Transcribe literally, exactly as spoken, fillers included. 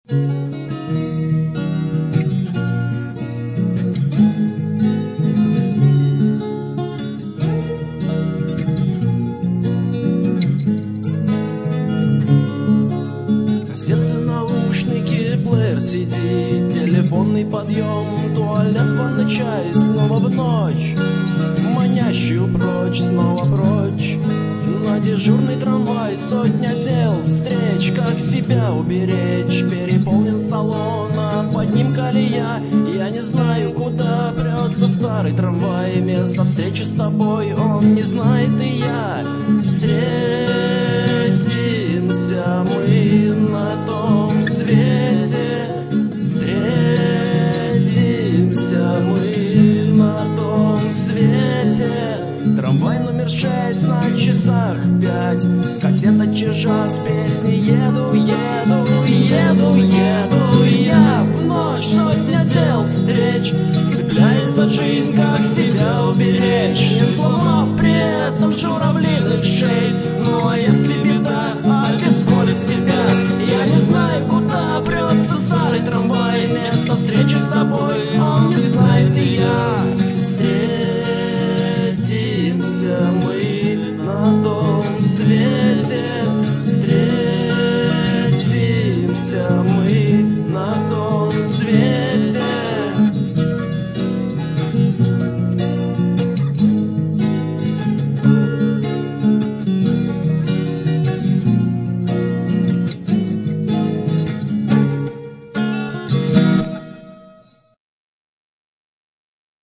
Кассеты, наушники, плеер, сиди, телефонный подъем, туалет, ванна, чай, снова в ночь, манящую прочь, снова прочь. На дежурный трамвай сотня дел, встреч, как себя уберечь. Переполнен салон, а под ним колея, я не знаю, куда прется старый трамвай. Место встречи с тобой он не знает, и я. Встретимся мы на том свете, встретимся мы на том свете. Трамвай номер шесть, на часах пять, кассета чижа с песней еду, еду, еду, еду. Я в ночь, сотня дел, встреч, цепляясь за жизнь, как себя уберечь, не сломав при этом журавлиных шей. Ну а если беда, обесколит себя, я не знаю, куда прется старый трамвай. Место встречи с тобой он не знает, и я. Встретимся мы на том свете,